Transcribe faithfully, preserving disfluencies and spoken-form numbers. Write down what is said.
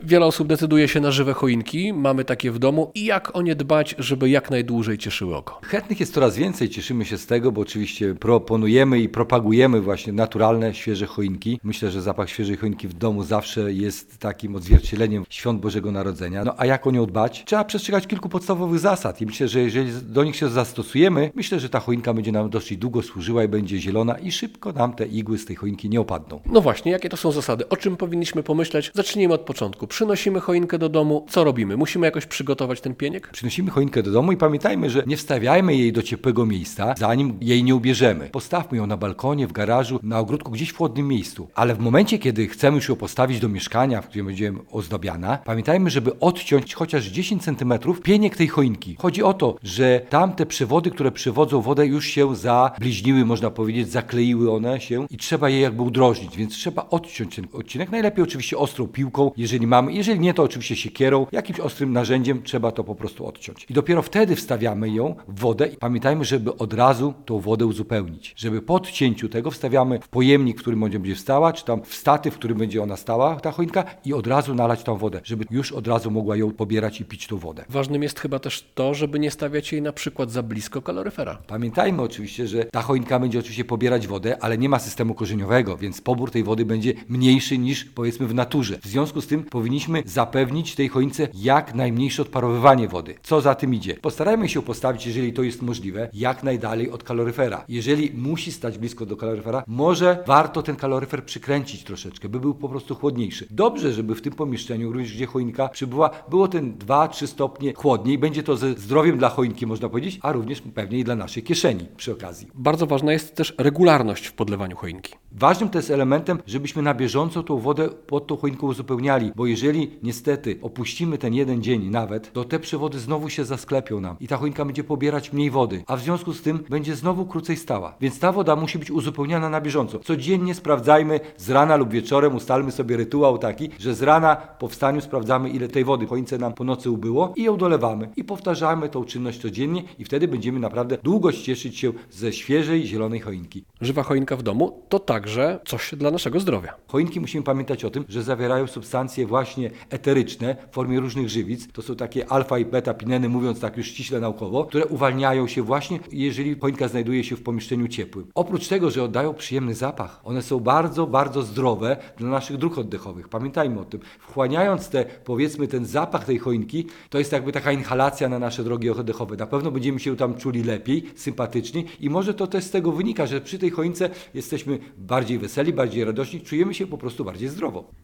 Wiele osób decyduje się na żywe choinki, mamy takie w domu i jak o nie dbać, żeby jak najdłużej cieszyły oko? Chętnych jest coraz więcej, cieszymy się z tego, bo oczywiście proponujemy i propagujemy właśnie naturalne, świeże choinki. Myślę, że zapach świeżej choinki w domu zawsze jest takim odzwierciedleniem świąt Bożego Narodzenia. No a jak o nią dbać? Trzeba przestrzegać kilku podstawowych zasad i myślę, że jeżeli do nich się zastosujemy, myślę, że ta choinka będzie nam dosyć długo służyła i będzie zielona i szybko nam te igły z tej choinki nie opadną. No właśnie, jakie to są zasady? O czym powinniśmy pomyśleć? Zacznijmy od początku. Przynosimy choinkę do domu, co robimy? Musimy jakoś przygotować ten pieniek? Przynosimy choinkę do domu i pamiętajmy, że nie wstawiajmy jej do ciepłego miejsca, zanim jej nie ubierzemy. Postawmy ją na balkonie, w garażu, na ogródku, gdzieś w chłodnym miejscu. Ale w momencie, kiedy chcemy już ją postawić do mieszkania, w którym będzie ozdobiana, pamiętajmy, żeby odciąć chociaż dziesięć centymetrów pieniek tej choinki. Chodzi o to, że tamte przewody, które przewodzą wodę, już się zabliźniły, można powiedzieć, zakleiły one się i trzeba je jakby udrożnić, więc trzeba odciąć ten odcinek. Najlepiej oczywiście ostrą piłką, jeżeli mamy, jeżeli nie, to oczywiście siekierą, jakimś ostrym narzędziem trzeba to po prostu odciąć. I dopiero wtedy wstawiamy ją w wodę i pamiętajmy, żeby od razu tą wodę uzupełnić. Żeby po odcięciu tego wstawiamy w pojemnik, w którym będzie stała, czy tam w statyw, w którym będzie ona stała, ta choinka, i od razu nalać tą wodę, żeby już od razu mogła ją pobierać i pić tą wodę. Ważnym jest chyba też to, żeby nie stawiać jej na przykład za blisko kaloryfera. Pamiętajmy oczywiście, że ta choinka będzie oczywiście pobierać wodę, ale nie ma systemu korzeniowego, więc pobór tej wody będzie mniejszy niż powiedzmy w naturze. W związku z tym powinniśmy zapewnić tej choince jak najmniejsze odparowywanie wody. Co za tym idzie? Postarajmy się postawić, jeżeli to jest możliwe, jak najdalej od kaloryfera. Jeżeli musi stać blisko do kaloryfera, może warto ten kaloryfer przykręcić troszeczkę, by był po prostu chłodniejszy. Dobrze, żeby w tym pomieszczeniu, również gdzie choinka przybyła, było ten dwa trzy stopnie chłodniej. Będzie to ze zdrowiem dla choinki, można powiedzieć, a również pewnie i dla naszej kieszeni przy okazji. Bardzo ważna jest też regularność w podlewaniu choinki. Ważnym to jest elementem, żebyśmy na bieżąco tą wodę pod tą choinką uzupełniali, bo jeżeli niestety opuścimy ten jeden dzień nawet, to te przewody znowu się zasklepią nam i ta choinka będzie pobierać mniej wody, a w związku z tym będzie znowu krócej stała. Więc ta woda musi być uzupełniana na bieżąco. Codziennie sprawdzajmy z rana lub wieczorem, ustalmy sobie rytuał taki, że z rana po wstaniu sprawdzamy, ile tej wody w choince nam po nocy ubyło i ją dolewamy. I powtarzamy tą czynność codziennie i wtedy będziemy naprawdę długo cieszyć się ze świeżej, zielonej choinki. Żywa choinka w domu to także coś dla naszego zdrowia. Choinki musimy pamiętać o tym, że zawierają substancje właśnie eteryczne w formie różnych żywic. To są takie alfa i beta pineny, mówiąc tak już ściśle naukowo, które uwalniają się właśnie, jeżeli choinka znajduje się w pomieszczeniu ciepłym. Oprócz tego, że oddają przyjemny zapach, one są bardzo, bardzo zdrowe dla naszych dróg oddechowych. Pamiętajmy o tym. Wchłaniając te, powiedzmy, ten zapach tej choinki, to jest jakby taka inhalacja na nasze drogi oddechowe. Na pewno będziemy się tam czuli lepiej, sympatyczniej i może to też z tego wynika, że przy tej choince jesteśmy bardziej weseli, bardziej radośni, czujemy się po prostu bardziej zdrowo.